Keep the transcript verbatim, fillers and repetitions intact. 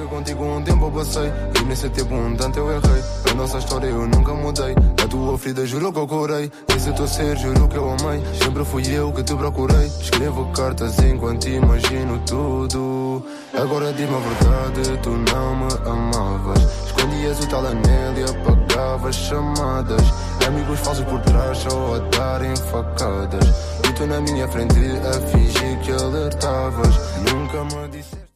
que contigo um tempo eu passei e nesse tempo um tanto eu errei. A nossa história eu nunca mudei. A tua ferida juro que eu curei. Esse teu ser juro que eu amei. Sempre fui eu que te procurei. Escrevo cartas enquanto imagino tudo. Agora diz-me a verdade, tu não me amavas. Escondias o telemóvel e apagavas chamadas. Amigos falsos por trás só a darem facadas. E tu na minha frente a fingir que alertavas. Nunca me disseste.